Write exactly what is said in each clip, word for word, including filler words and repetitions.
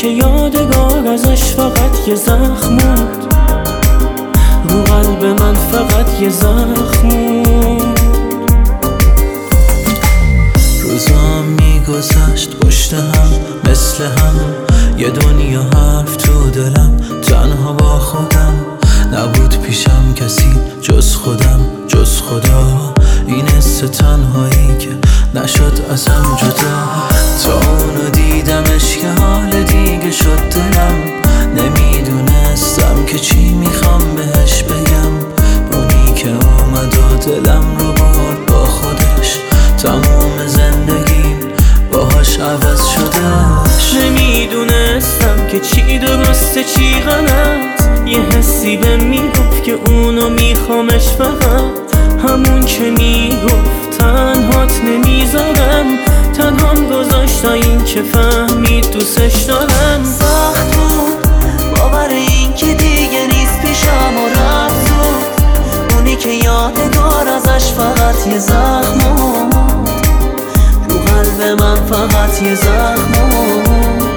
که یادگار ازش فقط یه زخم بود، رو قلب من فقط یه زخم بود. روزام میگذشت پشت هم مثل هم، یه دنیا حرف تو دلم، تنها با خودم، نبود پیشم کسی جز خودم جز خدا. این حس تنهایی که نشد ازم جدا، تا اونو دیدمش که حال دیگه شد دلم. نمیدونستم که چی میخوام بهش بگم، اونی که اومد و دلم رو برد با خودش، تموم زندگیم باهاش عوض شدهش. نمیدونستم که چی درسته چی غلط، یه حسی به میگفت که اونو میخوامش فقط، همون که میگفت تنهات نمیذارم، تنهام گذاشت تا این که فهمید دوستش دارم. سخت بود باور این که دیگه نیست پیشم و رفت زود، اونی که یادگار ازش فقط یه زخم بود، رو قلب من فقط یه زخم بود.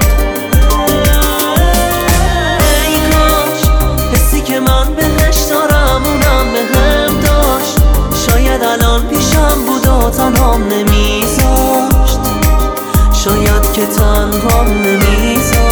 ای کاش حسی که من بهش دارم اونم بهم داشت، شاید الان پیشم بود و تنهام نمیذاشت، شاید که تنهام نمیذاشت.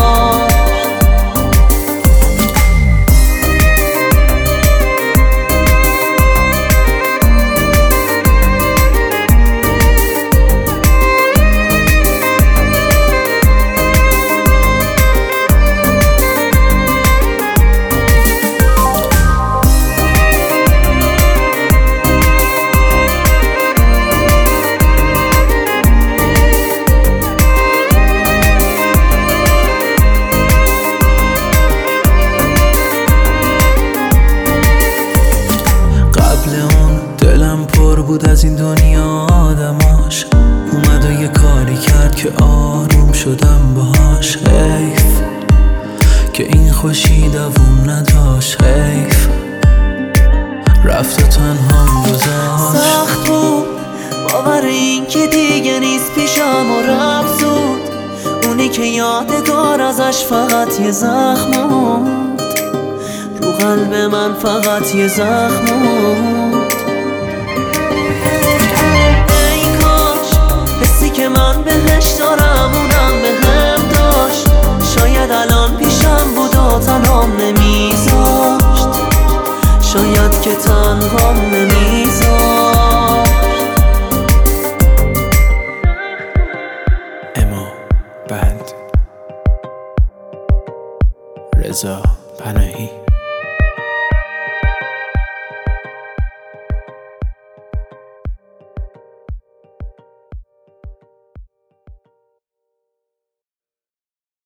دلم پر بود از این دنیا آدماش، اومد و یه کاری کرد که آروم شدم باهاش. حیف که این خوشی دووم نداشت، حیف رفت و تنهام گذاشت. سخت بود باور این که دیگه نیست پیشم و رفت زود، اونی که یادگار ازش فقط یه زخم بود، رو قلب من فقط یه زخم بود. که من بهش دارم اونم بهم داشت، شاید الان پیشم بود و تنهام نمیذاشت، شاید که تنهام نمیذاشت. اما بند رضا پناهی.